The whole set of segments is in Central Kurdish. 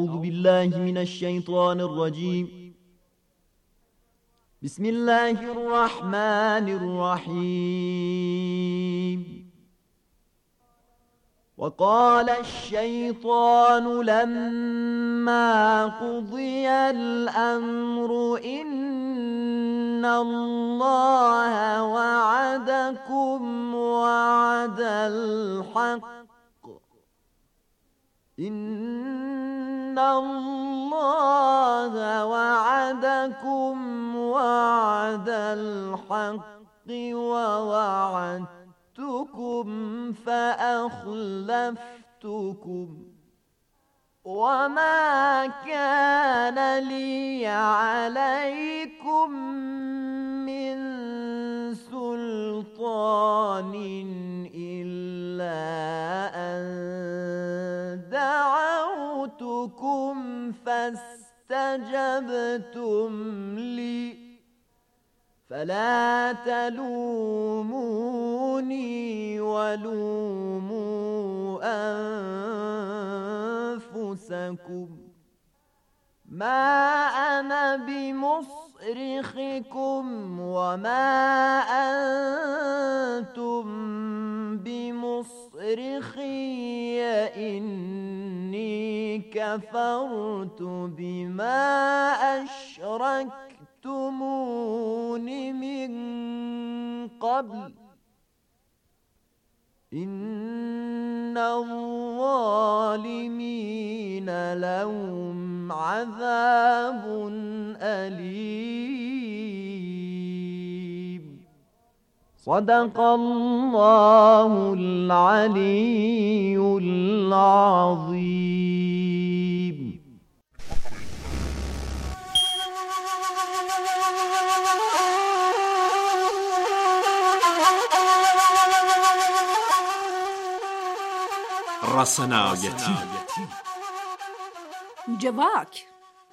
اعوذ بالله من الشیطان الرجیم. بسم الله الرحمن الرحیم. وقال الشيطان لما قضي الأمر إن الله وعدكم وعد الحق إن الله وعدكم وعد الحق ووعدتكم فأخلفتكم وما كان لي عليكم من سلطان إلا أن دعوتكم فاستجبتم لي فلا تلوموني ولوموا أنفسكم ما أنا بمصرخكم وما أنتم بمصرخي إني كفرت بما أشركتمون من قبل إن الظالمين لهم عذاب أليم. صدق الله العلي العظيم. رسنایتی جواک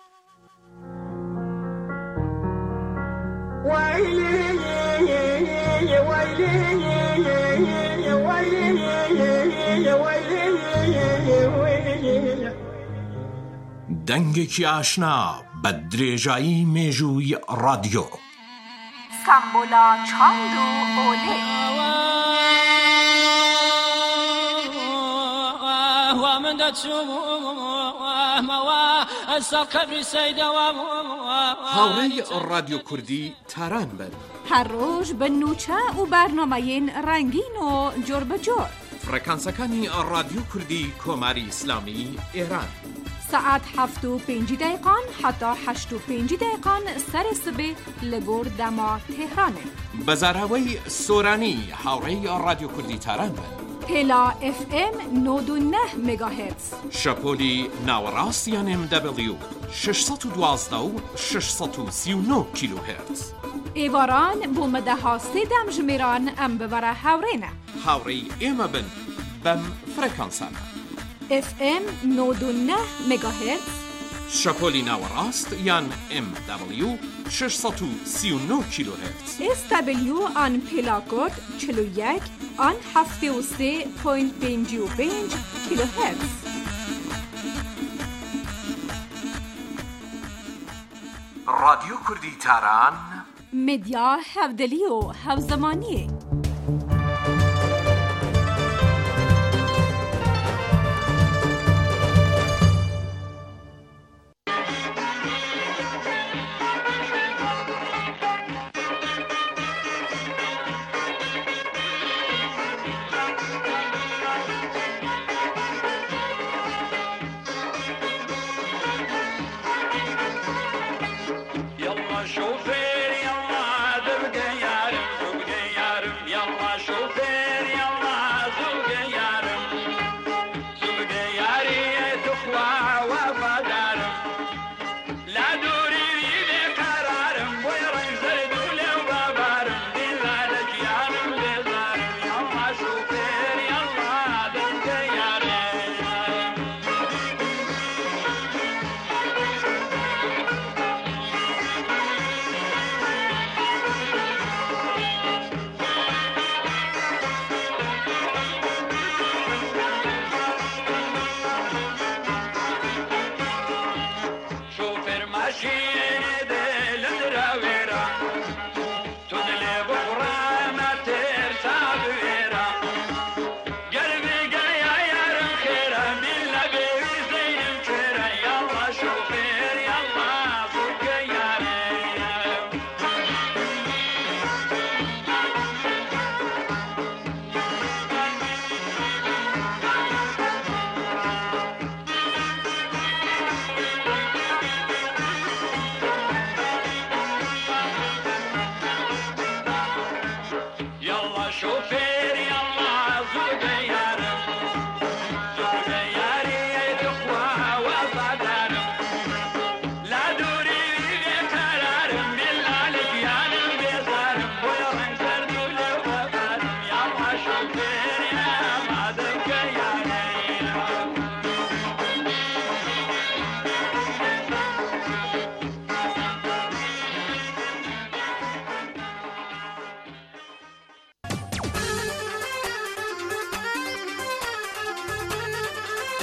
دەنگێکی ئاشنا بە درێژایی مێژووی رادیۆ. سامبولا چاند و ئۆلێ هاوڕێی رادیۆ کوردی تاران بن. هەر ڕۆژ بە نوچە و بەرنامەیەن ڕەنگین و جۆر بەجۆر. فڕێکانسەکانی رادیۆ کوردی کۆماری ئیسلامی ئێران. ساعت 7:05 حتا 8:05 سەری سبێ لە گۆر دەما تێهرانێ. بەزاراوەی سۆرانی هاوڕێی رادیۆ کوردی تاران بن. پێلا FM 99 مگاهرتز. شەپۆلی ناوەڕاستیان MW 612 و 639 کیلوهرتز. ئێواران بۆ مەدەها سێدەم ژمێران ئەم ببەرە هاوڕێنە. هاوڕێی ئێمە بن بەم فڕێکانسانە. FM 99 مگاهرتز. شەپۆلی ناوەڕاست یان MW 639 کیلوهرتز. SW آن پێلاکۆد 41 آن 73.55 کیلوهرتز. رادیۆ کوردی تاران مدیا هەودەلی و هەوزەمانیە.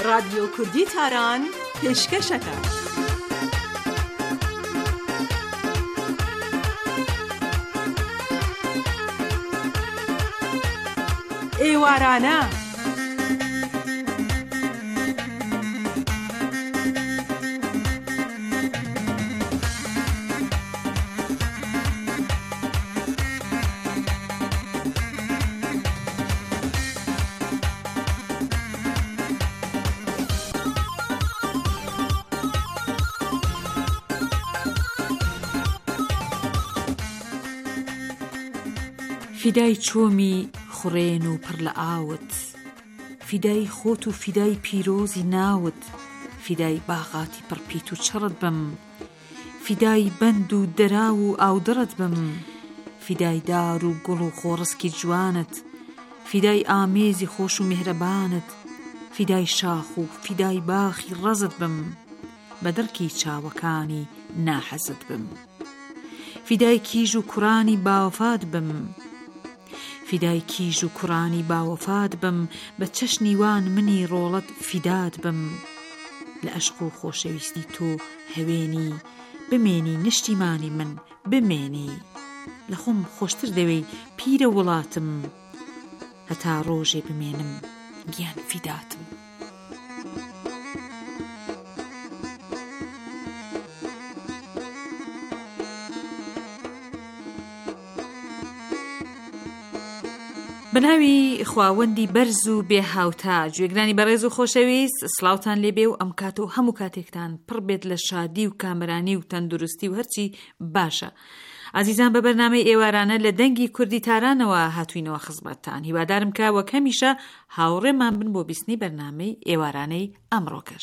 رادیو کوردی تاران پێشکەشەکە. ئێوارانە فیدای چۆمی خوڕێن و پڕ لە ئاوت، فیدای خۆت و فیدای پیرۆزی ناوت، فیدای باغاتی پڕپیت و چڕت بم، فیدای بەند و دەرا و ئاودڕت بم، فیدای دار و گوڵ و خۆڕسکی جوانت، فیدای ئامێزی خۆش و میهرەبانت، فیدای شاخ و فیدای باخی ڕەزت بم، بە دڕکی چاوەکانی ناحەزت بم، فیدای کیژ و کوڕانی باوەفات بم، فیدای کیژ و کوڕانی باوەفات بم، بە چەشنی وان منی ڕۆڵەت فیدات بم، لە عەشق و خۆشەویستی تۆ هەوێنی، بمێنی نیشتیمانی من بمێنی، لە خۆم خۆشتر دەوێی پیرە وڵاتم، هەتا ڕۆژێ بمێنم گیان فیداتم. بەناوی خواوەندی بەرز و بێ هاوتا، گوێگرانی بەڕێز و خۆشەویست، سڵاوتان لێبێ و ئەم کات و هەموو کاتێکتان پڕ بێت لە شادی و کامرانی و تەندروستی و هەرچی باشە. عزیزان، بە بەرنامەی ئێوارانە لە دەنگی کوردی تارانەوە هاتووینەوە خزمەتتان. هیوادارم کە وەک هەمیشە هاوڕێمان بن بۆ بیستنی بەرنامەی ئێوارانەی ئەمڕۆکەش.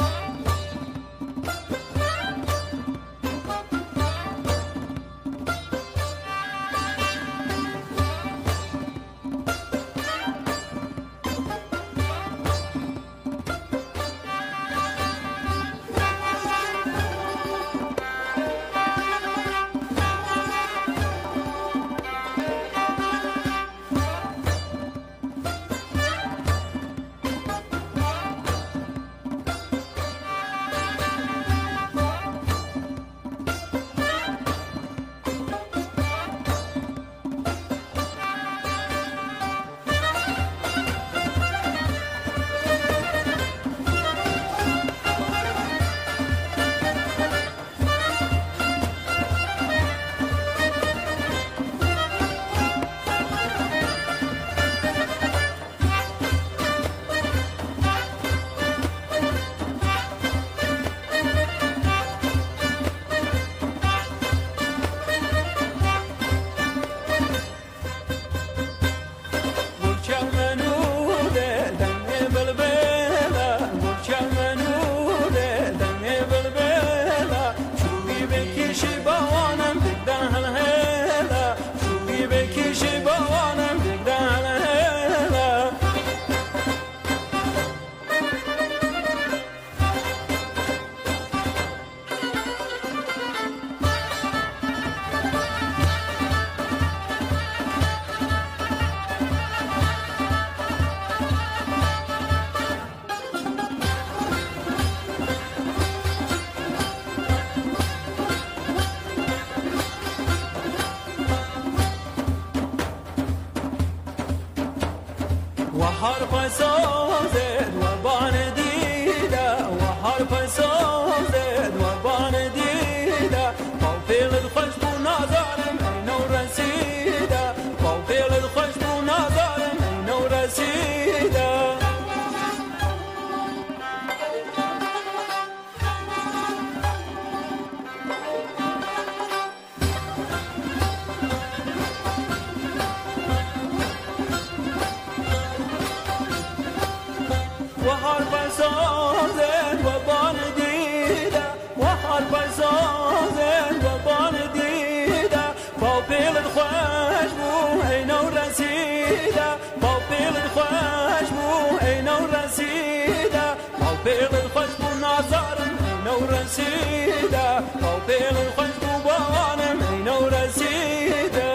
وحرف سازد و بان دیده وحرف سازد و بان دیده با فعل خوش بو نظرم اینو رسیده با فعل خوش بو نظرم اینو رسیده فعل الخش بو نظرم اینو رسیده با فعل الخش بو بانم اینو رسیده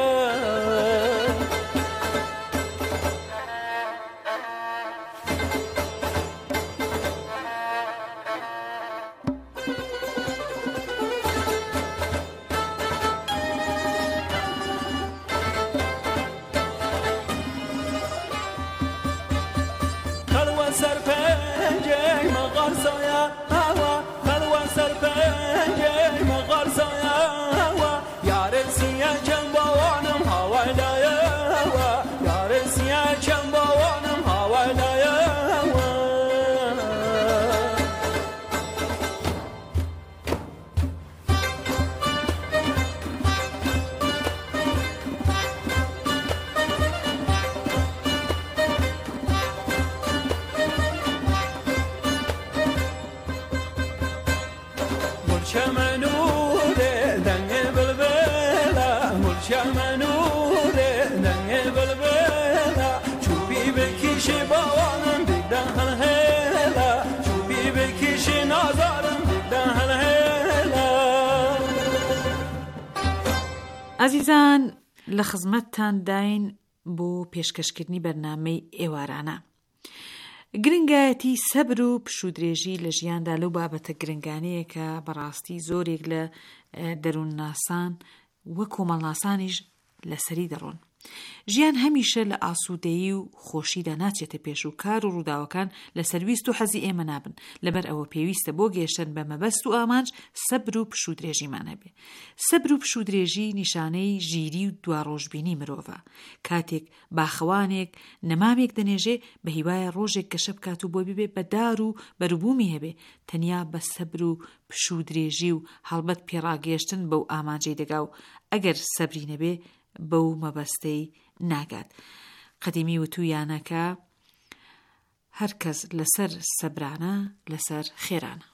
شمنوره دنگ بلبلا گل شمنوره دنگ بلبلا چوبی بکیش باوانم دیدن هل هلا چوبی بکیش نازارم دیدن هل هلا. عزیزان لە خزمەتتان داین بۆ پێشکەشکردنی بەرنامەی ئێوارانە. گرنگایەتی سەبر و پشودرێژی لە ژیاندا لەو بابەتە گرنگانەیە کە بەڕاستی زۆرێک لە دەروون ناسان وە کۆمەڵناسانیش لەسەری دەڕۆن. ژیان هەمیشە لە ئاسوودەیی و خۆشیدا ناچێتە پێش و کار و ڕووداوەکان لە سەرویست و حەزی ئێمە نابن. لەبەر ئەوە پێویستە بۆ گەیشتن بە مەبەست و ئامانج سەبر و پشودرێژیمان هەبێ. سەبر و پشودرێژی نیشانەی ژیری و دواڕۆژبینی مرۆڤە. کاتێک باخەوانێک نەمامێک دەنێژێ بە هیوایە ڕۆژێک کەشە بکات و بۆ ببێ بەدار و بەروبوومی هەبێ. تەنیا بە سەبر و پشودرێژی و هەڵبەت پێڕاگەیشتن بەو ئامانجەی دەگا و ئەگەر سەبری نەبێ بەو مەبەستەی ناگات. قەدیمی وتویانەکە هەر کەس لەسەر سەبرانە لەسەر خێرانە.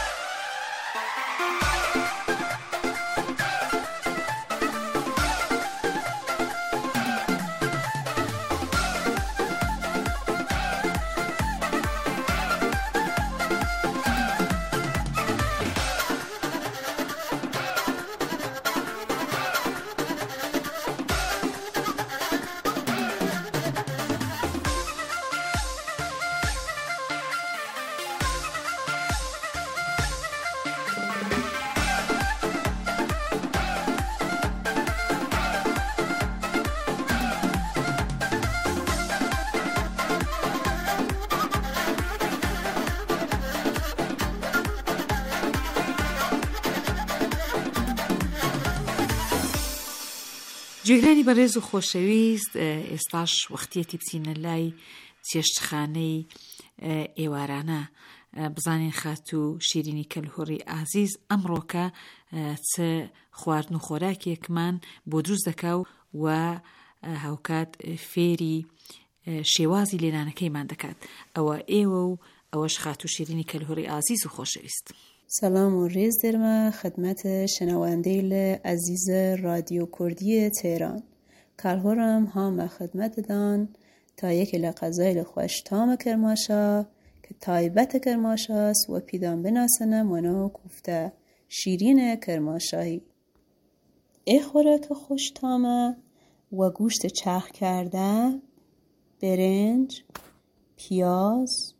جێگرانی بەڕێز و خۆشەویست، ئێستاش وەختیەتی بچینە لای چێشتخانەی ئێوارانە بزانین خات و شیرینی کەلهۆڕی ئازیز ئەمڕۆکە چ خواردن و خۆراکێکمان بۆ دروست دەکا و هاوکات فێری شێوازی لێنانەکەیمان دەکات. ئەوە ئێوە و ئەوەش خات و شیرینی کەلهۆڕی ئازیز و خۆشەویست. سلام و ریز درمە خدمت شنوانده عزیز رادیو کردی تهران. کارهورم هم خدمت دان تا یک لقضای خوش تام کرماشا که تایبت کرماشاست و پیدان بناسنه منو کوفته شیرین کرماشایی. ای خوراک خوش تامه و گوشت چرخ کرده، برنج، پیاز،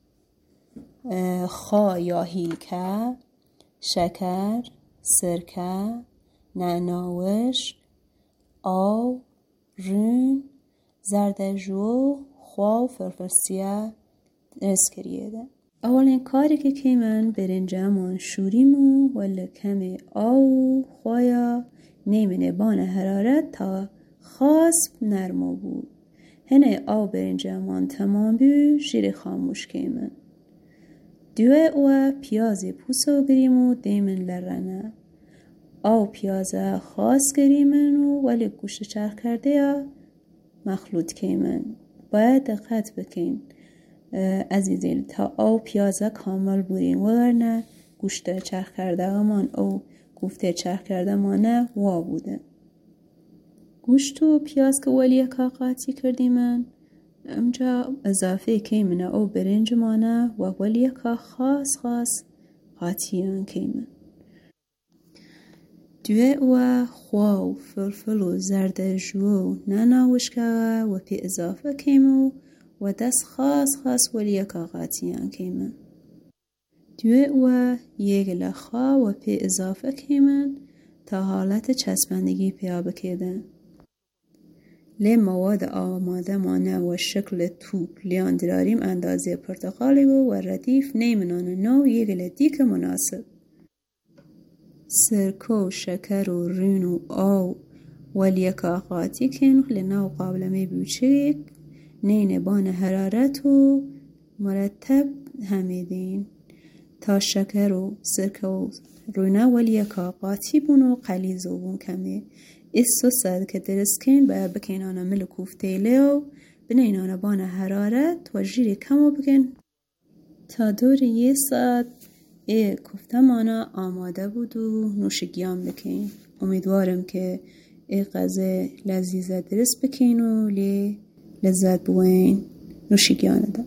خا یا هیلکه، شکر، سرکه، نعناوش، آب، رون، زردجو، خوا و فلفل سیاه کریه ده. اولین کاری که من برنجمون شوریمو ولی کمی آب خوایا نیمنه بان حرارت تا خاص نرمو بود. هنه آب برنجمون تمام بیو جیر خاموش کیمن. دوه او پیاز پوسو گریمو دیمن لرنه. آو پیاز خاص گریمن ولی گوشت چرخ کرده یا مخلوط کیمن. باید دقت بکن عزیزین تا آو پیاز کامل بورین وگرنه گوشت چرخ کرده من او گفته چرخ کرده مانه وا بوده. گوشت و پیاز که ولی قاطی کردیم امجا اضافه کیمنه او برنج مانه و ولی خاص قاطیان کیمن. دوه او خوا و فلفل و زردجو و نعناوشکه و پی اضافه کیمو و دست خاص ولی قاطیان کیمن. دوه او یک لخا و پی اضافه کیمن تا حالت چسبندگی پیا بکیدن. لی مواد آماده مانه و شکل توپ لیان دراریم اندازه پرتقالی و ردیف نیمنان نو یک لدیک مناسب. سرکو شکر و رون و آو ولیکا قاطی کن لناو قابلمه بیوچک نین بان حرارت و مرتب همیدین تا شکر و سرکه و رونه ولیکا قاطی بون و قلیزو بون کمه. ایسو ساد که درست کن باید بکن آنا مل کوفته لیو بنین آنا بان حرارت و جیری کمو بکن تا دور یه ساعت کفتمانا آماده بود و نوشگیان بکن. امیدوارم که غذا لذیذه درست بکن و لذت بوین نوشگیان ده.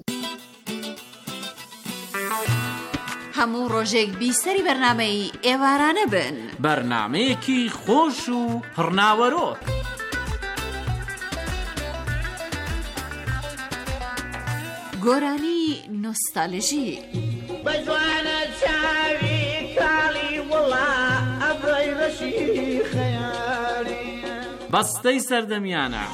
هەموو ڕۆژێک بیسەری بەرنامەی ئێوارانە بن. بەرنامەیەکی خۆش و پڕناوەرۆ. گۆرانی نۆستالژی. بەجوانە چاوی کاڵی وڵا ئەبڕی ڕەشی خەیاڵی بەستەی سەردەمیانە.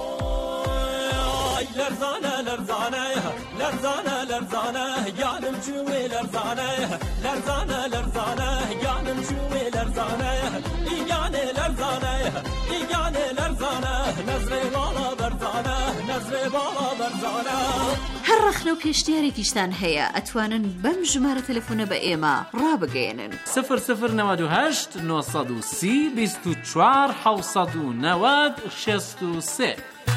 لرزانه لرزانه لرزانه لرزانه گانم چوی لرزانه لرزانه لرزانه گانم چوی لرزانه ایگانه لرزانه ایگانه لرزانه نظر بالا برزانه نظر بالا برزانه. هەر ڕەخنە و پێشنیارێکیشتان هەیە ئەتوانن بەم ژمارە تەلەفۆنە بە ئێمە ڕابگەێنن. 0098 930 24 790 63.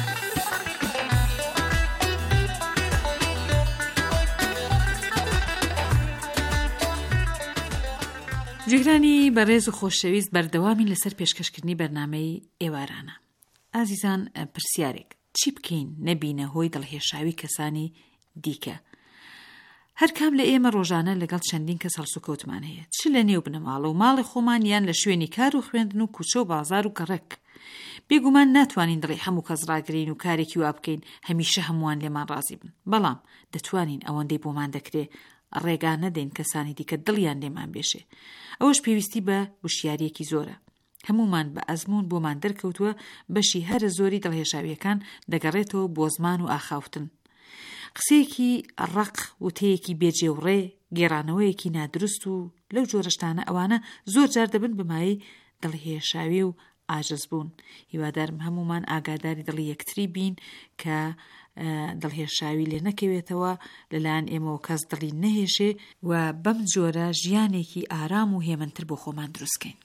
جگرانی بەڕێز و خۆشەویست بەردەوامی لەسەر پێشکەشکردنی بەرنامەی ئێوارانە. ئازیزان، پرسیارێک چی بکەین نەبینە هۆی دڵهێشاوی کەسانی دیکە؟ هەر کام لە ئێمە ڕۆژانە لەگەڵ چەندین کەس هەڵسوکەوتمان هەیە، چ لە نێو بنەماڵە و ماڵی خۆمان یان لە شوێنی کار و خوێندن و کوچە و بازار و گەڕێک. بێگومان ناتوانین دڵی هەموو کەس ڕاگرین و کارێکی وا بکەین هەمیشە هەمووان لێمان ڕازی بن، بەڵام دەتوانین ئەوەندەی بۆمان دەکرێ ڕێگا نەدەین کەسانی دیکە دڵیان لێمان بێشێ. ئەوەش پێویستی بە وشیارێکی زۆرە. هەمومان بە ئەزمون بۆمان دەرکەوتووە بەشی هەرە زۆری دڵهێشاویەکان دەگەڕێتەوە بۆ زمان و ئاخاوتن. قسەیەکی ڕق وتەیەکی بێجێوڕێ، گێڕانەوەیەکی نادروست و لەو جۆرەشتانە ئەوانە زۆر جار دەبن بەمایی دڵهێشاوی و ئاژەز بوون. هیوادارم هەمومان ئاگاداری دڵی یەکتری بین کە دڵهێشاوی لێ نەکەوێتەوە لەلایەن ئێمەوە کەس دڵی نەهێشێ و بەم جۆرە ژیانێکی ئارام و هێمنتر بۆ خۆمان دروستکەین.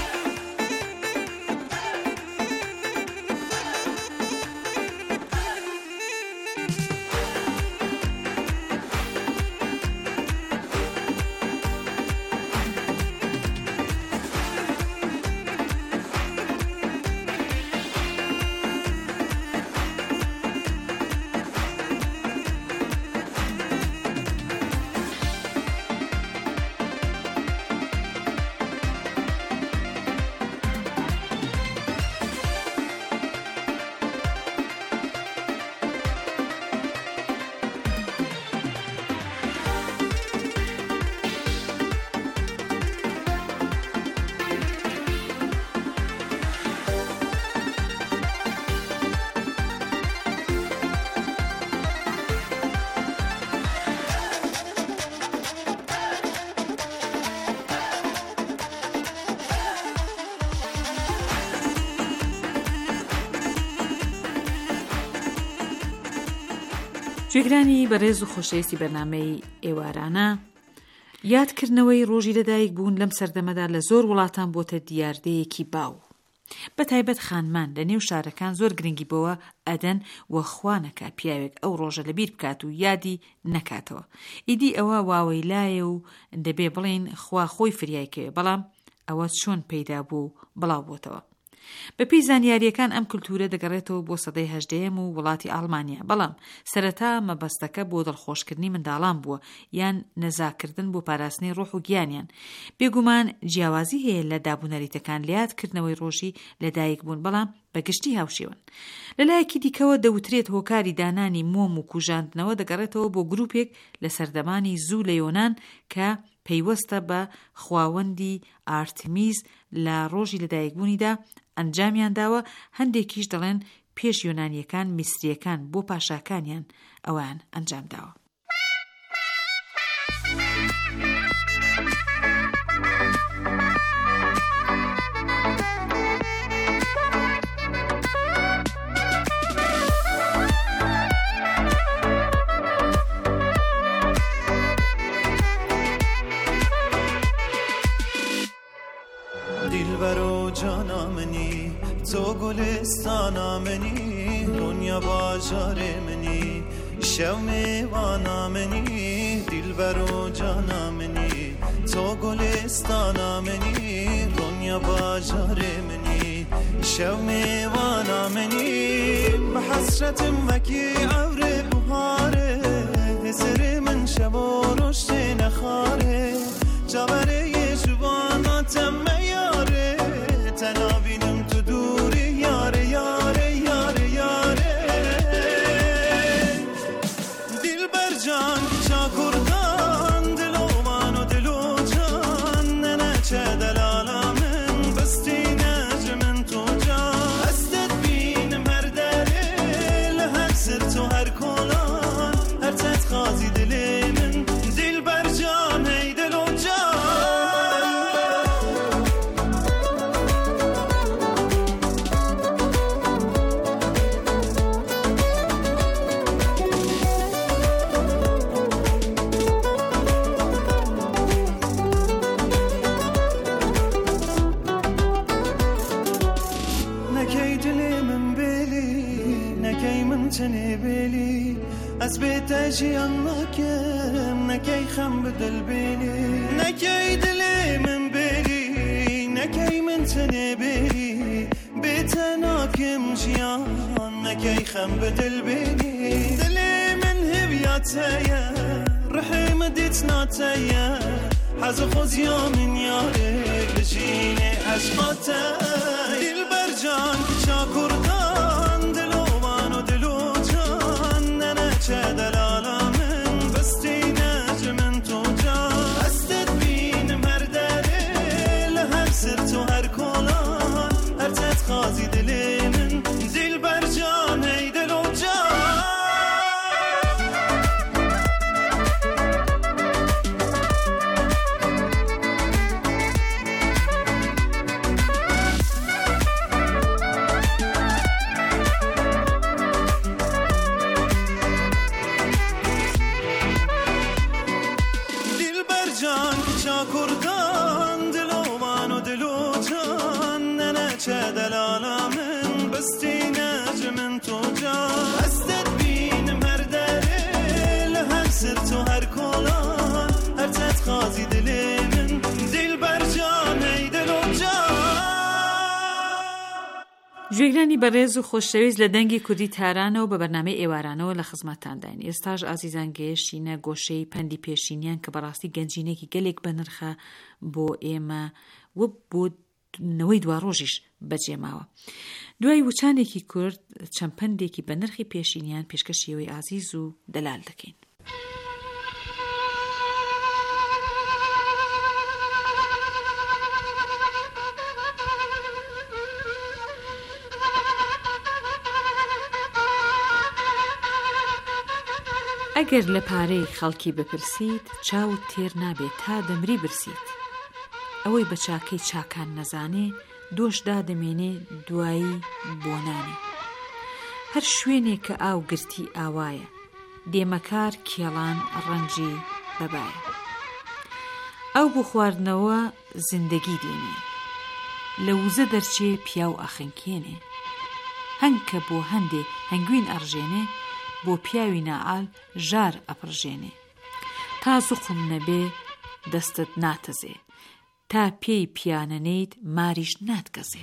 گوێگرانی بەڕێز و خۆشەویستی بەرنامەی ئێوارانە، یادکردنەوەی ڕۆژی لەدایک بوون لەم سەردەمەدا لە زۆر وڵاتان بۆتە دیاردەیەکی باو. بەتایبەت خانمان لە نێو شارەکان زۆر گرنگی بەوە ئەدەن و خوانەکە پیاوێک ئەو ڕۆژە لەبیر بکات و یادی نەکاتەوە. ئیدی ئەوە واوەی لایە و دەبێ بڵێن خوا خۆی فریایکەوێ، بەڵام ئەوە چۆن پەیدا بوو بڵاو بۆتەوە. بەپێی زانیاریەکان ئەم کولتورە دەگەڕێتەوە بۆ سەدەی 18 و وڵاتی ئاڵمانیا، بەڵام سەرەتا مەبەستەکە بۆ دڵخۆشکردنی منداڵان بووە یان نەزاکردن بۆ پاراستنی ڕۆح و گیانیان. بێگومان جیاوازی هەیە لە دابوونەریتەکان لە یادکردنەوەی ڕۆژی لەدایک بوون، بەڵام بەگشتی هاوشێون. لەلایەکی دیکەوە دەوترێت هۆکاری دانانی مۆم و کوژاندنەوە دەگەڕێتەوە بۆ گروپێک لە سەردەمانی زوو لە یۆنان کە پەیوەستە بە خواوەندی ئارتمیز لە ڕۆژی لەدایکبوونیدا ئەنجامیان داوە. هەندێکیش دەڵێن پێش یۆنانیەکان میسریەکان بۆ پاشاکانیان ئەوان ئەنجام داوە. دلبرو جانا منی تو گلستانا منی دنیا بازار منی شو میوانامنی دلبر و جانامنی تو گلستانامنی دنیا باجار منی شو میوانامنی به حسرتم وکی عور بهاره هزر من شب و رشت نخاره جبره جواناتم میاره تنابینم تو دوری یاره یاره یاره یاره دل بر جان چاکردان دلو من و دلو جان ننچه دلالا من بستی نجمن تو جان استت بینم هر دلیل هر سر تو هر کلان هر تت خازی دلی من دل بر جان ای دلو جان نکی دل من بلی نکی من تنه بلی از بیت جیان نکم نکی خم بدل بلی نکی دل من بلی نکی من تنه بلی بیت ناکم جیان نکی خم بدل بلی دل من هبیاتیا رحم دیت ناتیا حز خوزیا من یاره بجینه عشقاتا دل بر جان چاکردان دلو من و دلو جان ننچه دلالا من بستی نجمن تو جان استت بینم هر دلیل هر سر تو هر کلان هر تت خازی دلی من دل بر جان ای دلو جان چاکردان دلو من و دلو جان ننچه دلالا من بستی نجمن تو جان استت بینم هر دلیل هر سر تو هر کلان هر تت خازی دلی من دل بر جان ای دلو جان گوێگرانی بەڕێز و خۆشەویست لە دەنگی کوردی تارانەوە بە بەرنامەی ئێوارانەوە لە خزمەتتانداین. ئێستاش ئازیزان گەیشتینە گۆشەی پەندی پێشینیان کە بەڕاستی گەنجینێکی گەلێک بەنرخە بۆ ئێمە و بۆ نەوەی دوا ڕۆژیش بەجێماوە. دوای وچانێکی کورد چەند پەندێکی بە نرخی پێشینیان پێشکەشیەوەی ئازیز و دەلال دەکەین. ئەگەر لە پارەی خەڵکی بپرسیت چاوت تێر نابێت تا دەمری برسیت. ئەوەی بە چاکەی چاکان نەزانێ دۆشدا دەمێنێ دوایی بۆنانێ. هەر شوێنێک کە ئاو گرتی ئاوایە دێمەکار کێڵان ڕەنجی بەبایە. ئەو بۆ خواردنەوە زیندەگی دێنێ لە وزە دەرچێ پیا و ئاخەنکێنێ. هەنگ کە بۆ هەندێ هەنگوین ئەڕژێنێ بۆ پیاوی نائال ژار ئەپڕژێنێ. تا زوقم نەبێ دەستت ناتەزێ تا پێی پیانەنەیت ماریش ناتگەزێ.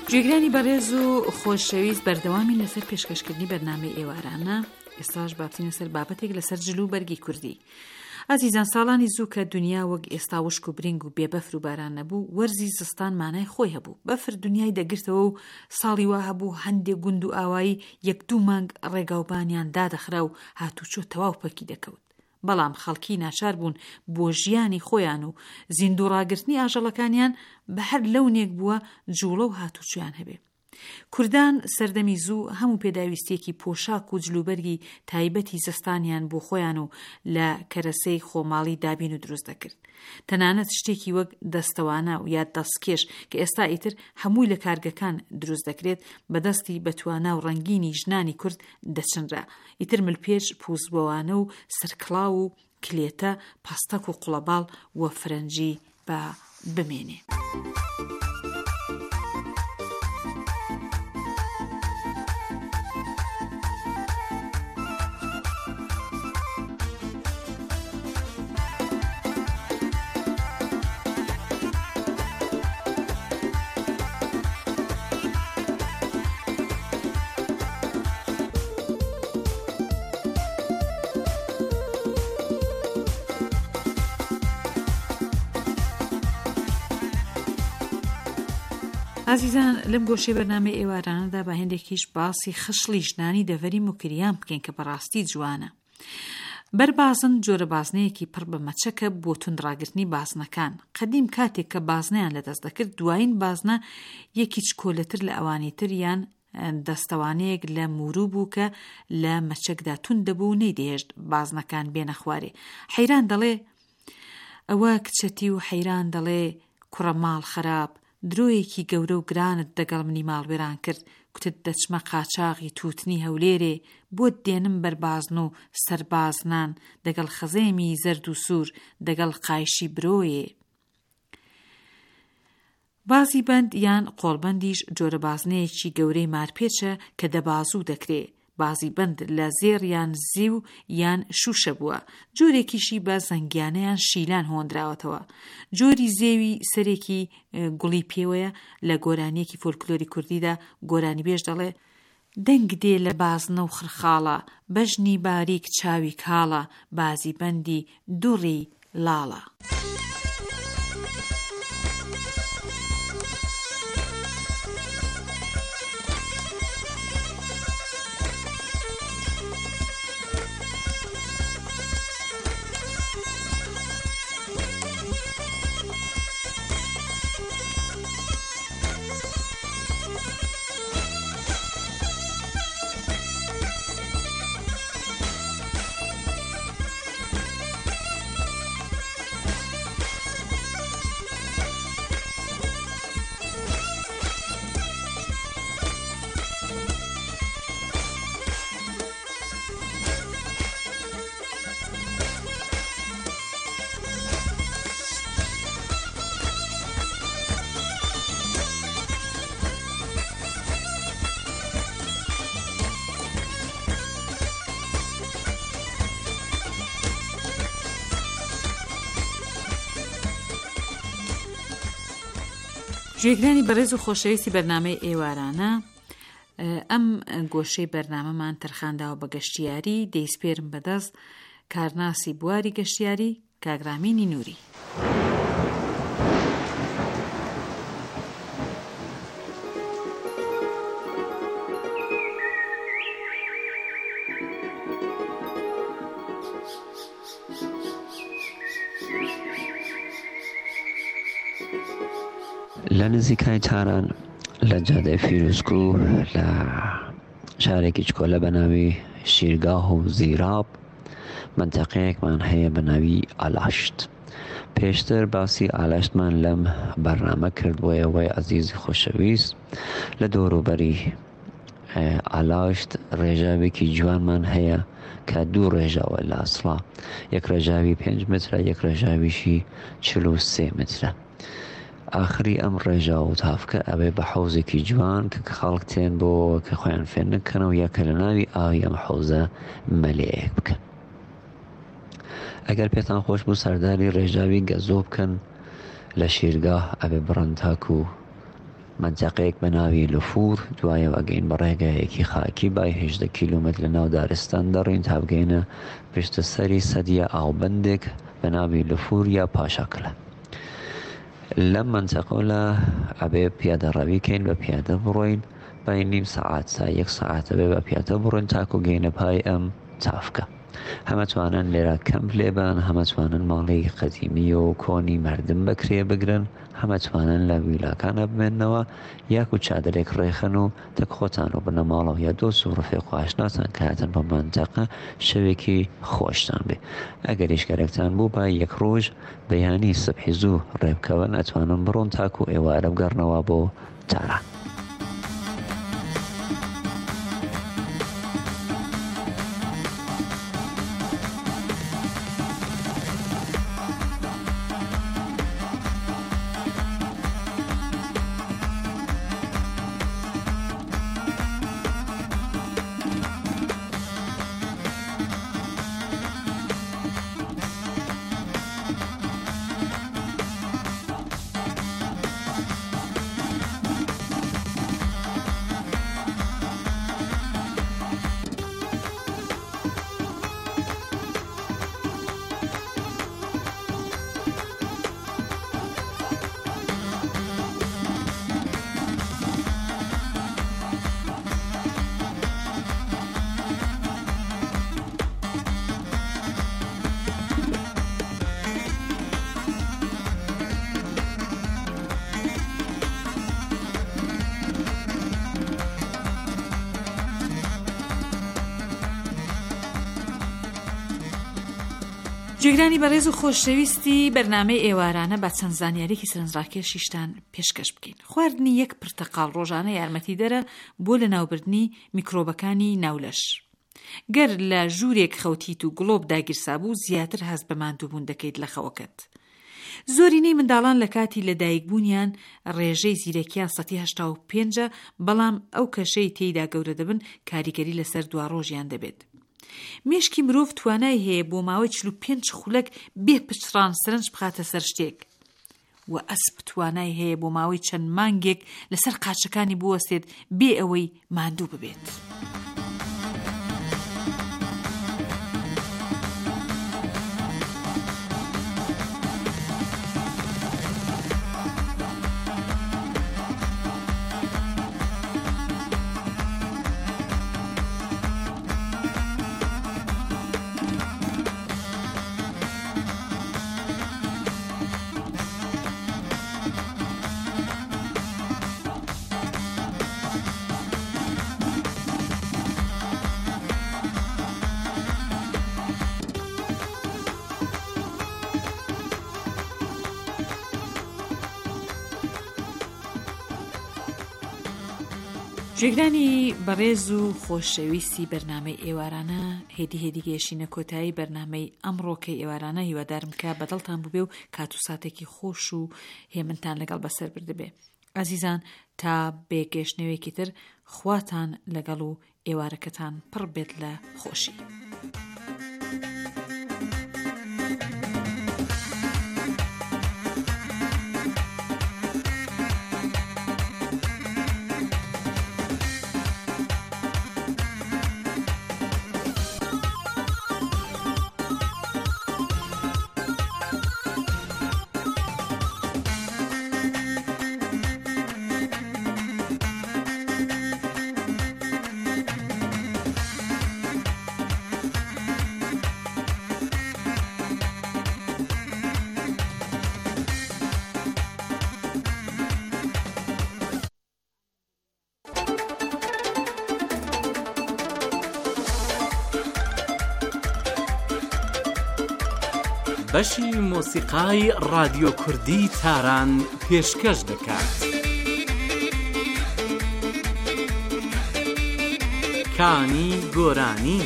گوێگرانی بەڕێز و خۆشەویست بەردەوامی لەسەر پێشکەشکردنی بەرنامەی ئێوارانە. ئێستاش بابتینە سەر بابەتێک لەسەر جلو بەرگی کوردی. ئازیزان، ساڵانی زوو کە دنیا وەک ئێستا وشک و برنگ و بێبەفر و باران نەبوو، وەرزی زستان مانای خۆی هەبوو. بەفر دنیای دەگرتەوە و ساڵی وا هەبوو هەندێک گوند و ئاوایی یەک دوو مانگ ڕێگاوبانیان دادەخرا و هاتوچۆ تەواو پەکی دەکەوت. بەڵام خەڵکی ناچار بوون بۆ ژیانی خۆیان و زیندوو ڕاگرتنی ئاژەڵەکانیان بە هەر لەونێک بووە جوڵە و هاتوچۆیان هەبێ. کوردان سەردەمی زوو هەموو پێداویستێکی پۆشاک و جلوبەرگی تایبەتی زستانیان بۆ خۆیان و لە کەرەسەی خۆماڵی دابین و دروست دەکرد. تەنانەت شتێکی وەک دەستەوانە و یا دەستکێش کە ئێستا ئیتر هەمووی لە کارگەکان دروست دەکرێت بەدەستی بەتوانە و ڕەنگینی ژنانی کورد دەچنرا. ئیتر ملپێچ، پووزبەوانە و سەرکڵاو و کلێتە، پاستەک و قوڵەباڵ و فەرەنجی بە بمێنێ. ئازیزان، لەم گۆشەی بەرنامەی ئێوارانەدا بە هێندێکیش باسی خشڵی ژنانی دەڤەری موکریان بکەین کە بەڕاستی جوانە. بەربازن جۆرە بازنەیەکی پڕ بە مەچەکە بۆ توندڕاگرتنی بازنەکان. قەدیم کاتێک کە بازنەیان لەدەست دەکرد، دوایین بازنە یەکی چکۆلەتر لە ئەوانەی تر یان دەستەوانەیەک لە موورو بوو کە لە مەچەکدا تون دەبوو و نەیدەهێشت بازنەکان بێنە خوارێ. حەیران دەڵێ ئەوە کچەتی و حەیران دەڵێ کوڕە ماڵ خراپ، درۆیەکی گەورە و گرانت دەگەڵ منی ماڵوێران کرد، کوتت دەچمە قاچاغی تووتنی هەولێرێ، بۆت دێنم بەربازن و سەربازنان، دەگەڵ خەزێمی زەرد و سوور، دەگەڵ قایشی برۆیێ. بازی بەند یان قۆڵبەندیش جۆرە بازنەیەکی گەورەی مارپێچە کە دەبازوو دەکرێ. بازی بەند لە زێر یان زیو یان شوشە بووە. جۆرێکیشی بە زەنگیانەیان شیلان هۆندراوەتەوە. جۆری زێوی سەرێکی گوڵی پێوەیە. لە گۆرانیەکی فۆلکلۆری کوردیدا گۆرانی بێژ دەڵێ دەنگ دێ لە بازنە و خرخاڵە، بەژنی باریک چاوی کاڵە، بازی بەندی دوڕی لاڵە. گوێگرانی بەڕێز و خۆشەویستی بەرنامەی ئێوارانە، ئەم گۆشەی بەرنامەمان تەرخانداوە بە گەشتیاری. دەیسپێرم بەدەست کارناسی بواری گەشتیاری کاگرامینی نووری. لە نزیکای تاران لە جادەی فیروزکوو لە شارێکی چکۆلە بە ناوی شیرگاه و زیراب منتەقەیەکمان هەیە بە ناوی ئالاشت. پێشتر باسی ئالاشتمان لەم بەرنامە کرد بۆ ئێوەی عەزیزی خۆشەویست. لە دەوروبەری ئالاشت ڕێژاوێکی جوانمان هەیە کە دوو ڕێژاوە لە ئەسڵا، یەک ڕێژاوی 5 مترە، یەک ڕێژاویشی 43 مترە. ئاخری ئەم ڕێژا و تافکە ئەوێ بە حەوزێکی جوان کە خەڵک تێن بۆ کە خۆیان فێر نەکەنەوە یا کە لە ناوی ئاوی ئەم حەوزە مەلەیەک بکەن. ئەگەر پێتان خۆش بوو سەرداری ڕێژاوی گەزۆ بکەن لە شیرگاه ئەبێ بڕەن تاکو منطقەیەک بە ناوی لەفور، دوایە ئەگەین بە ڕێگایەکی خاکی بای 18 کیلومتر لە ناو دارستان دەڕین تا بگەینە پشتە سەری سەدیە ئاوبەندێک بە ناوی لەفور یا پاشاکلە. لەم منطقەوە ئەبێ پیادەڕەویکەین، بە پیادە بڕۆین بای نیم سەعات تا 1 سەعاتە بێ بە پیادە بڕۆین تاکو گەینە پای ئەم چافکە. هەمەتوانن لێرە کەمپ لێبان، هەمەتوانن ماڵی قەدیمی و کۆنی مردم بەکرێ بگرن، هەمەتوانن لە ویلاکانە بمێننەوە یاکو چادرێک ڕێخن و تەک خۆتان و بنە ماڵەوە یا دۆست و ڕفێق و ئاشناتان کە هاتن بە منتەقە شەوێکی خۆشتان بێ. ئەگەر هیچگەرێکتان بوو با 1 ڕۆژ بەیانی سبحی زوو ڕێبکەون ئەتوانن بڕۆن تاکو ئێوارە بگەڕنەوە بۆ تاران. جێگرانی بەڕێز و خۆشەویستی بەرنامەی ئێوارانە بە چەند زانیاریکی سەرنجڕاکێشیشتان پێشکەش بکەین. خواردنی 1 پرتەقاڵ ڕۆژانە یارمەتیدەرە بۆ لە ناوبردنی میکرۆبەکانی ناولەش. گەر لە ژوورێک خەوتیت و گڵۆب داگیرسابوو زیاتر هەست بە ماندووبوون دەکەیت لە خەوەکەت. زۆرینەی منداڵان لە کاتی لەدایکبوونیان ڕێژەی زیرەکیان 85، بەڵام ئەو کەشەی تێیدا گەورە دەبن کاریگەری لەسەر 2 ڕۆژیان دەبێت. مێشکی مرۆڤ توانای هەیە بۆ ماوەی 45 خولەک بێ پچڕان سرنج بخاتە سەر شتێک، و ئەسپ توانای هەیە بۆ ماوەی چەند مانگێک لەسەر قاچەکانی بوەستێت بێ ئەوەی ماندوو ببێت. جێگرانی بەڕێز و خۆشەویستی بەرنامەی ئێوارانە، هێدی گەیشتینە کۆتایی بەرنامەی ئەمڕۆکەی ئێوارانە. هیوادارم کە بەدڵتان بووبێ و کات و ساتێکی خۆش و هێمنتان لەگەڵ بەسەر بردبێ. عەزیزان، تا بێگەشتنەوەیەکی تر خواتان لەگەڵ و ئێوارەکەتان پڕ بێت لە خۆشی. بەشی مۆسیقای رادیۆ کوردی تاران پێشکەش دەکات. کانی گۆرانی.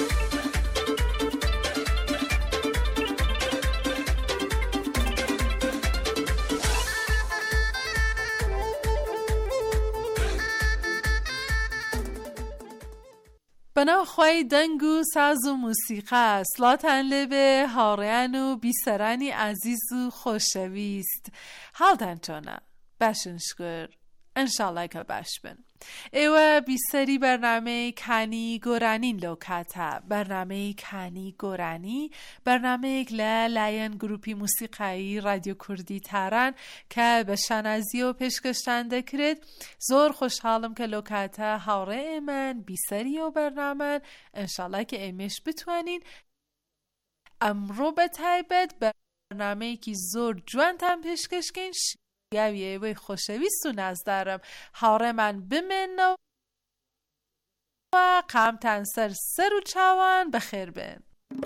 بەناوخوای دەنگ و ساز و موسیقا سڵاتان لێبێ هاوڕێیان و بیسەرانی عەزیز و خۆشەویست. حاڵتان چۆنە؟ باشن شکر. ئەنشاڵای کە باش بن. ئێوە بیسەری بەرنامەی کانی گۆرانین لەو کاتە. بەرنامەی کانی گۆرانی بەرنامەیەک لە لایەن گروپی موسیقایی رادیۆ کوردی تاران کە بە شانازیەوە پێشکەشتان دەکرێت. زۆر خۆشحاڵم کە لەو کاتە هاوڕێ ئێمەن بیسەری ئەو بەرنامەن. ئەنشاڵای کە ئێمەش بتوانین ئەمڕۆ بە تایبەت بەرنامەیەکی زۆر جوانتان پێشکەشکەین. یاوی ئێوەی خۆشەویست و نازدارم هاوڕێمان بمێنەوە قامتان سەر و چاوان بەخێر بن.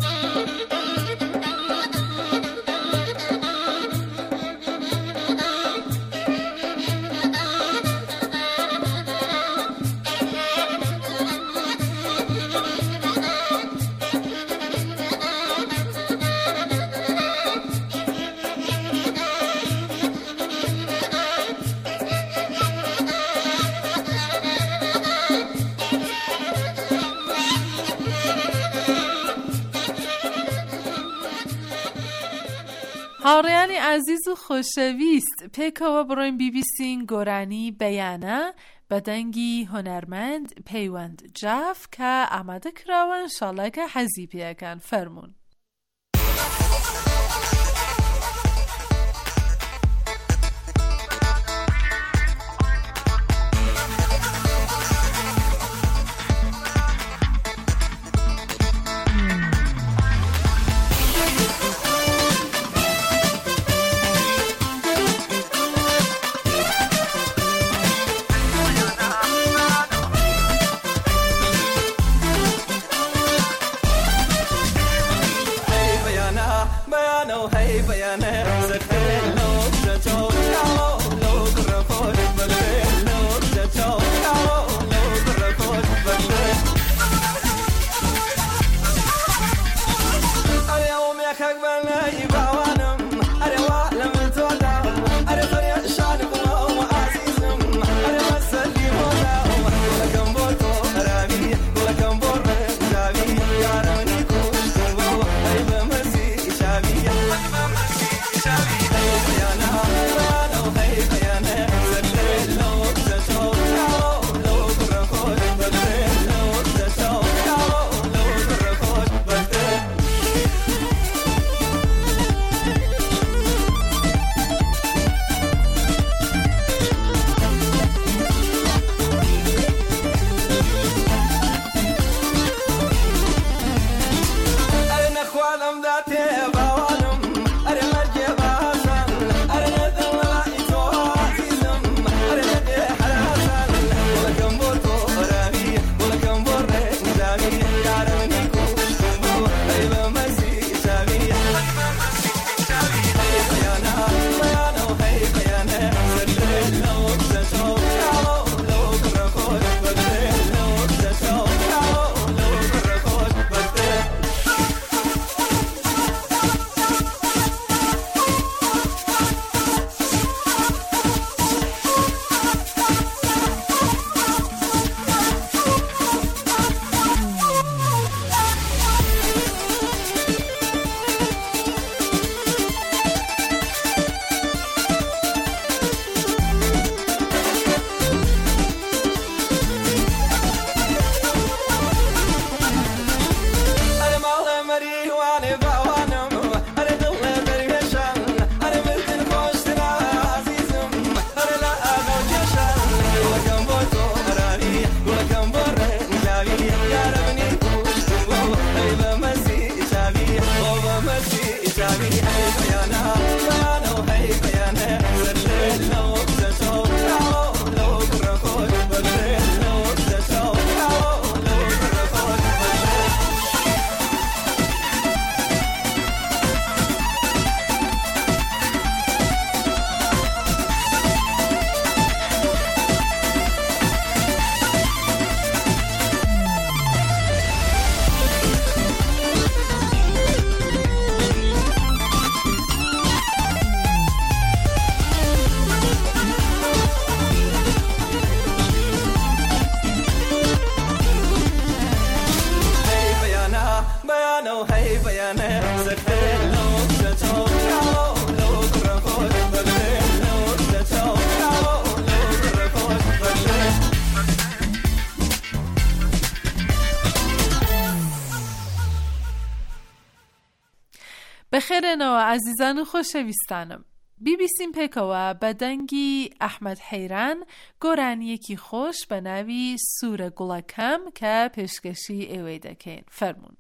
هاوڕێیانی عەزیز و خۆشەویست، پێکەوە بڕۆین بیبیسین گۆرانی بەیانە بە دەنگی هۆنەرمەند پەیوەند جاف کە ئامادە کراوە ئینشاڵڵا کە حەزی پێەکەن. فەرموون. بەخێرێنەوە ئازیزان و خۆشەویستانم. بیبیسیم پێکەوە بە دەنگی ئەحمەد حەیران گۆرانیەکی خۆش بە ناوی سوورە گوڵەکەم کە پێشکەشی ئێوەی دەکەین. فەرموون.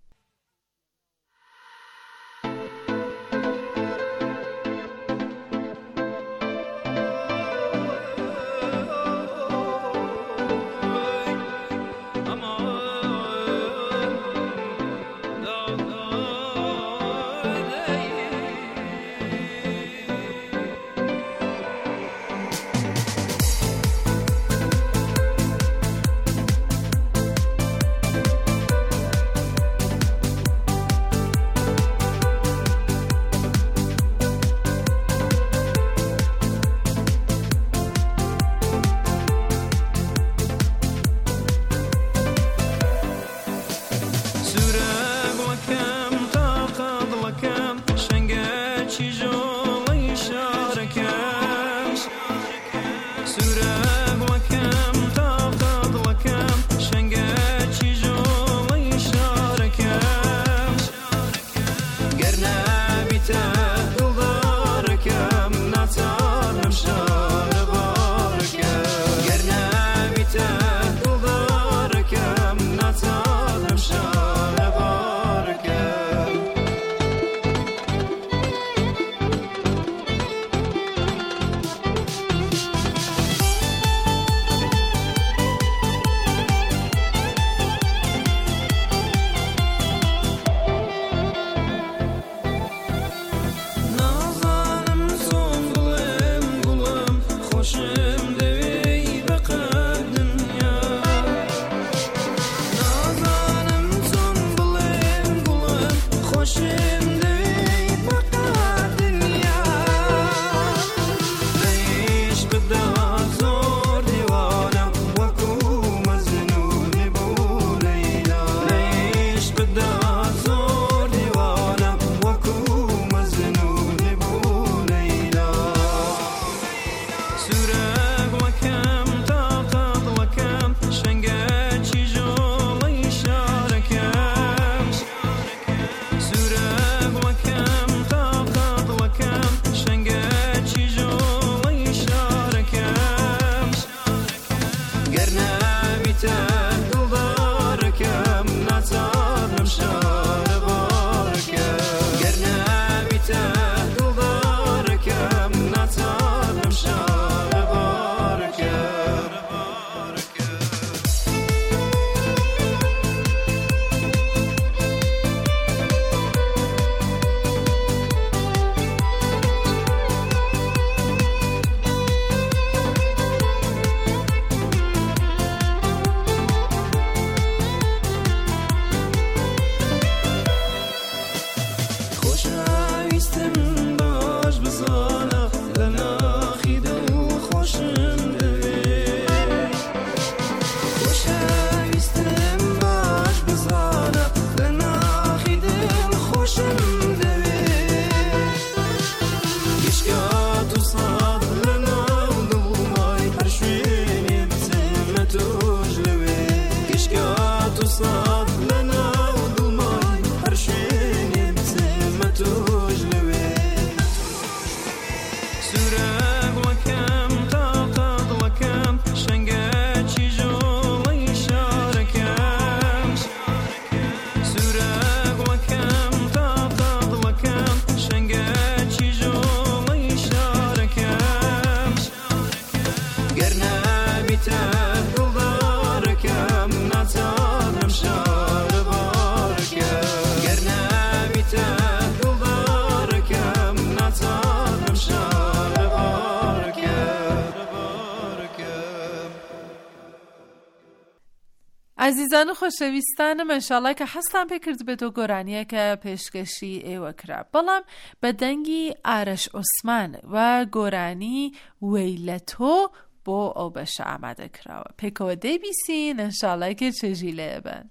عزیزان و خۆشەویستانم ئەنشاڵڵا کە حەستان پێکرد بێتەوە گۆرانیەکە پێشکەشی ئێوە کرا، بەڵام بە دەنگی ئارەش عوسمان و گۆرانی وەی لە تۆ بۆ ئەو بەشە ئامادە کراوە. پێکەوە دەیبیسین ئەنشاڵڵا کە چێژی لێ بن.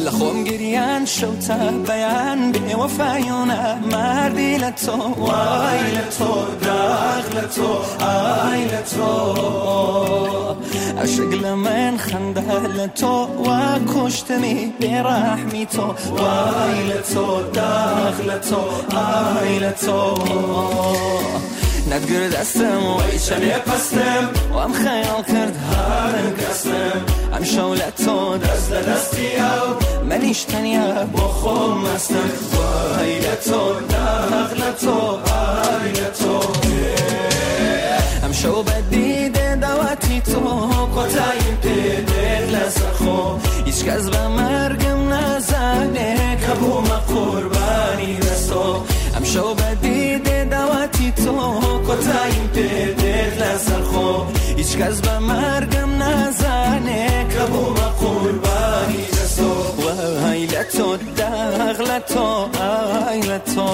لخوم گریان شوتا بیان به وفایونه مردی لتو وای لتو داغ لتو آی لتو عشق لمن خنده لتو و کشتنی برحمی تو وای لتو داغ لتو آی لتو ندگر دستم و ایچنه پستم و ام خیال کرد هرم کسم ام شولتو دست دستی او منیش تنیا با خود مستم وای لتو داغ لتو آی لتو ام شو بدیده دواتی تو قطعیم پیده لسر خو هیچ کس به مرگم نزنه کبوم قربانی رسو ام شو بدیده دواتی تو قطعیم پیده لسر خو هیچ کس به مرگم نزنه کبوم قربانی رسو وای لتو داغ لتو آی لتو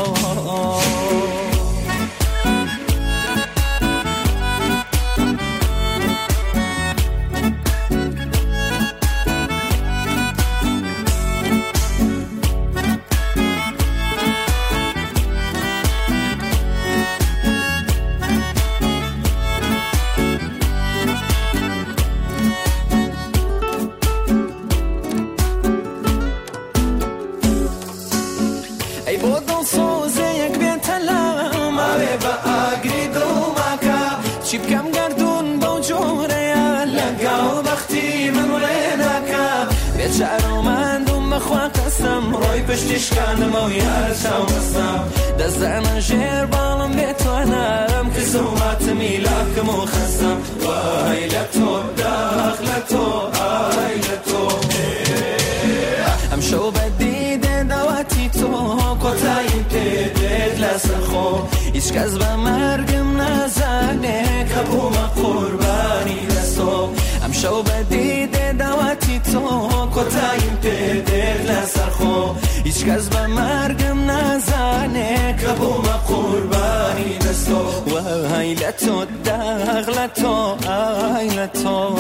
چی بکم گردون با جوره لگاو بختی من رینکا بیچارو من دوم بخوا قسم روی پشتیش کندم و یارشم بستم دزدن جیر بالم بیتو نرم که زومت میلاکم و خستم وای لتو داغ لتو آی لتو ام شو بدیده دواتی تو قطعیم پیدید لسر خو هیچ کس به مرگم نزنه کبوم قربانی رسو ام شو بدیده دواتی تو قطعیم پیدید لسر خو هیچ کس به مرگم نزنه کبوم قربانی رسو وای لتو داغ لتو آی لتو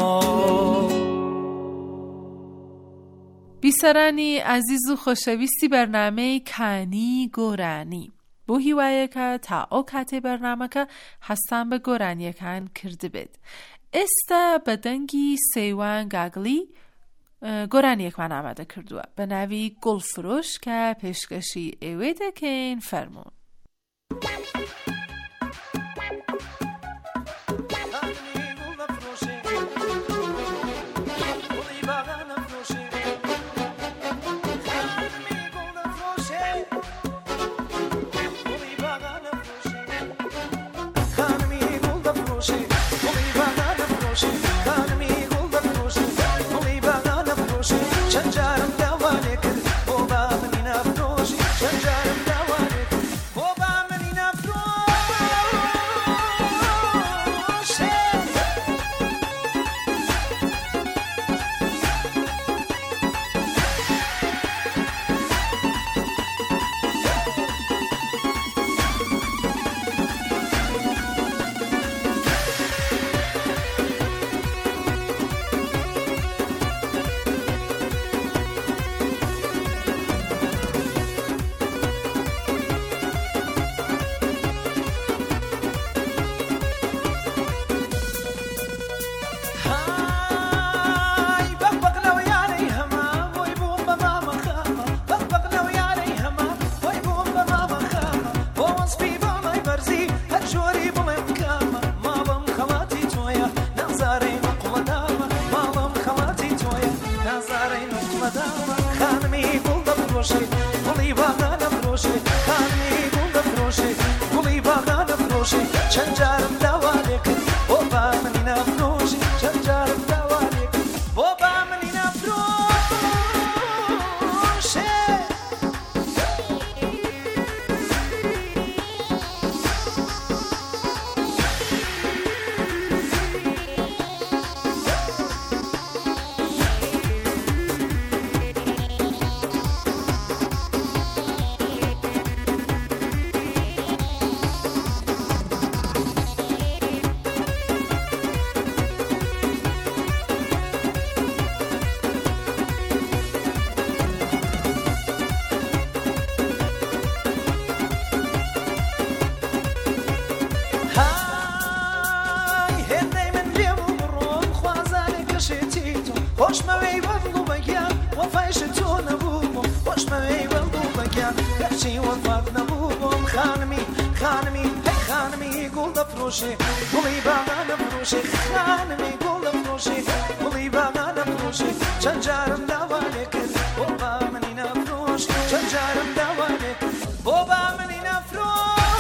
بیسەرانی عزیز و خۆشەویستی بەرنامەی کانی گۆرانی بۆ هیوایەکە تا ئەو کاتێ بەرنامەکە هەستان بە گۆرانیەکان کردبێت. ئێستا بە دەنگی سەیوان گاگڵی گۆرانیەکمان ئامادە کردووە بە ناوی گوڵفرۆش کە پێشکەشی ئێوێ دەکەین فەرموون. هرچی وفات نبودم خانمی خانمی گل دفروشی گلی باغا نفروشی خانمی گل دفروشی گلی باغا نفروشی چند جارم دوانه کرد بابا منی نفروش چند جارم دوانه کرد بابا منی نفروش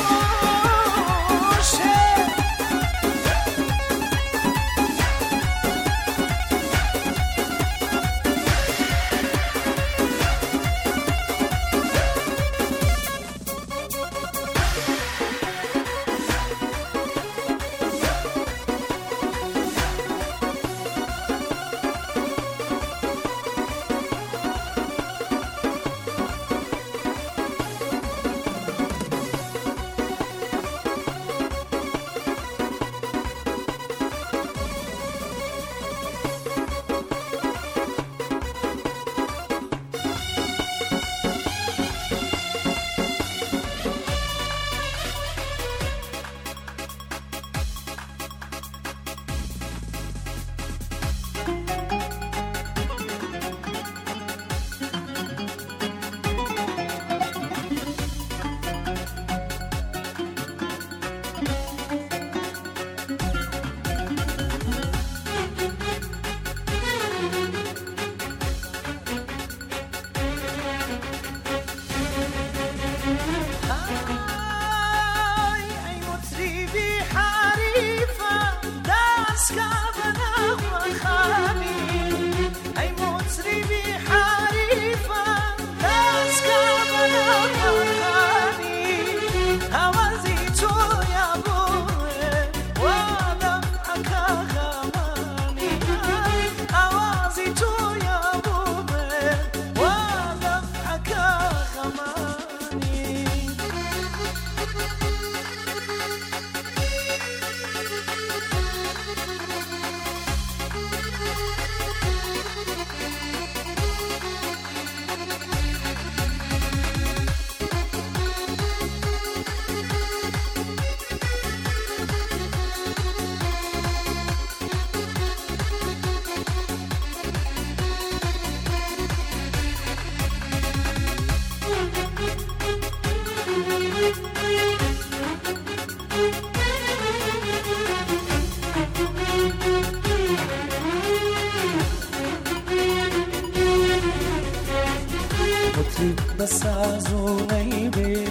بساز ونيبي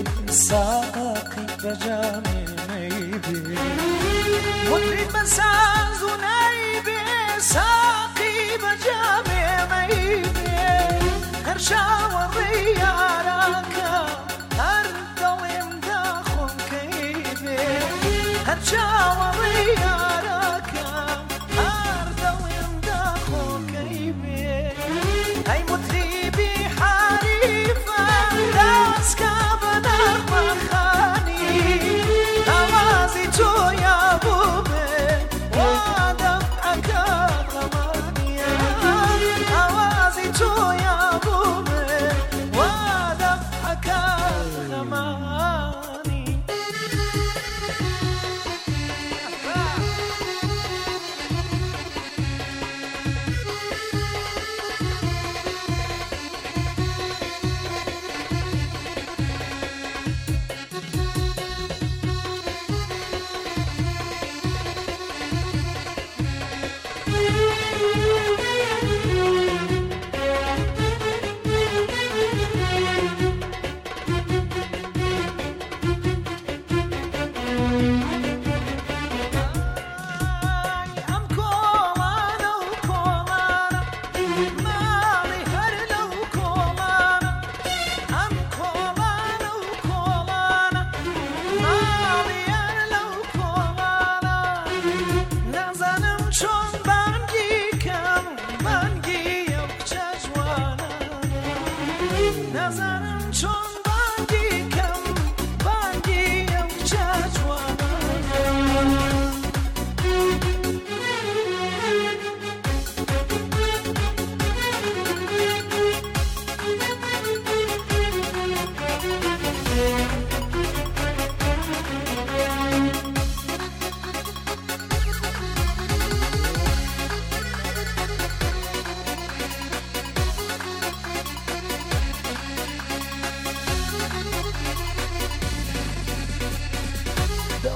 ساقي بجامي نيبي مطرب بساز ونيبي ساقي بجامي نيبي هرشا والريارك هردوم داخل كيبي هرشا والريارك هردوم داخل كيبي هاي مطربي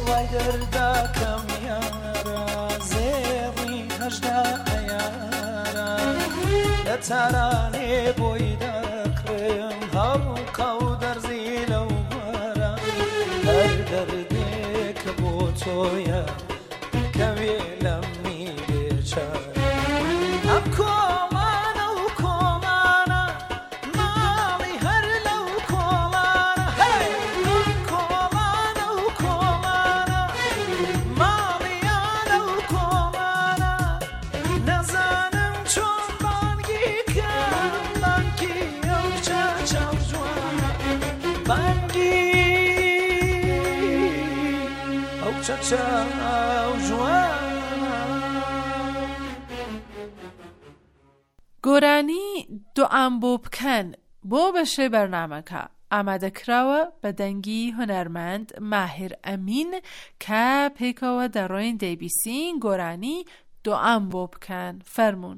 وای دەرداکەم یارە زێڕی هەژدا ئەیارە لە تارانێ بۆی دەکڕم هەڵقە و دەرزی لەو وەرە هەر دەردێک بۆ تۆیە کەوێ لەمی بێچارە ئەم کۆڵانە و کۆڵانە ماڵی هەر لەو کۆڵانە ئەم کۆڵانە و کۆڵانە ماڵیانە و کۆڵانە نەزانم چۆن بانگی کەم بانگی ئەو چاچاو جوانە بانگی ئەو چاچاو جوانە. گۆرانی دوعام بۆ بکەن بۆ بەشێ بەرنامەکە ئامادەکراوە بە دەنگی هونەرمەند ماهر ئەمین کە پێکەوە دەڕۆین دەیبیسین گۆرانی دوعام بۆ بکەن فەرموون.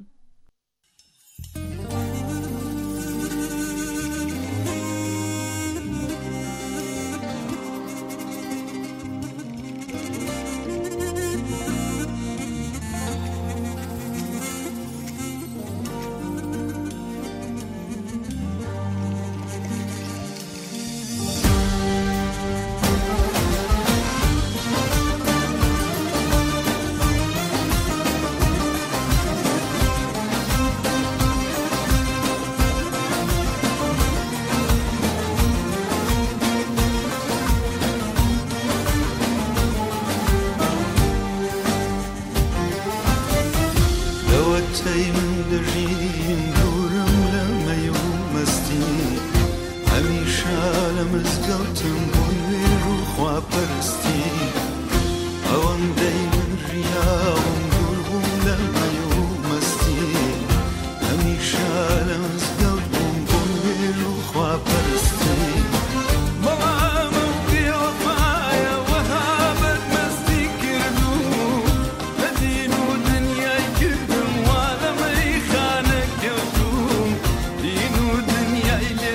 لەوەتەی من دەژین دوورم لە مەی و مەستی هەمیشە لە مزگەوتم بۆ نوێژ و خواپەرستی